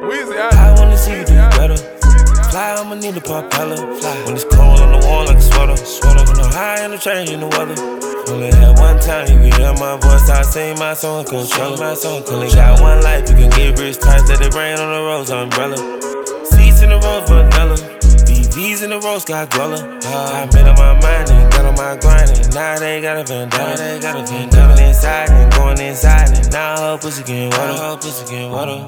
Weezy, I wanna see you do better. Fly, I'ma need a propeller. Fly when it's cold on the wall like a sweater. On the high and the change in the weather. Only had one time you can hear my voice. I sing my song, Coachella. Only got one life, you can get rich tight. Let it rain on the rose umbrella. Seats in the rose vanilla. BVs in the rose got Guella. I made up my mind and got on my grind. And now they got a vendetta. Coming inside and going inside. And now her pussy getting wetter.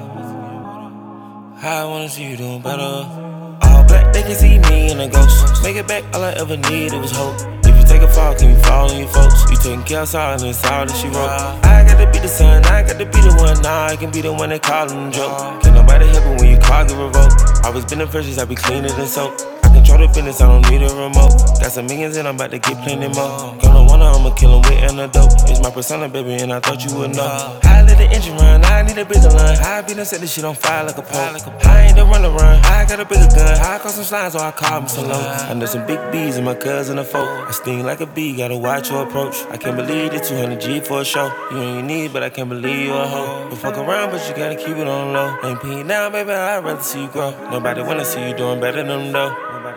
I wanna see you doing better. All black, they can see me in a ghost. Make it back, all I ever needed was hope. If you take a fall, can you fall on your folks? You taking care of all, and it's all that she wrote. I got to be the son, I got to be the one. Nah, I can be the one they call him joke. Can't nobody help it when your car get revoked. Always been the freshest, I be cleaner than soap. I control the business, I don't need a remote. Got some millions and I'm about to get plenty more. Gonna wanna, I'ma kill him with antidote. It's my persona, baby, and I thought you would know. I let the engine run, I need a bigger line. I be done set this shit on fire like a pole. I ain't the runner run, I got a bigger gun. I caught some slides, so I call me some low. I know some big B's and my cousin a folk. I sting like a bee, gotta watch your approach. I can't believe the 200G for a show. You ain't need, but I can't believe you a hoe. You fuck around, but you gotta keep it on low. Ain't peeing down, baby, I'd rather see you grow. Nobody wanna see you doing better than them though.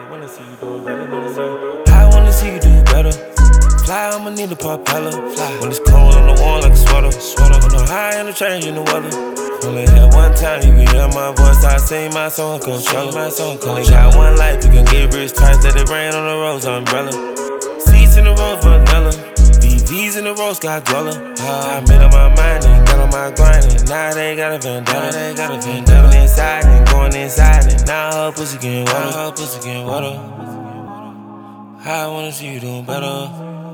I wanna see you do better. Fly, I'ma need a propeller. Fly when it's cold on the wall like a sweater. On the high and the change in the weather. Only had one time you can hear my voice. I sing my song, Coachella. Only got one life, you can get rich tight. Let it rain on the rose umbrella. Seats in the rose vanilla. BVs in the rose got Guella. I made up my mind and got on my grind. And now they got a vendetta. Coming inside and going inside. And now her pussy getting wetter. I wanna see you doing better.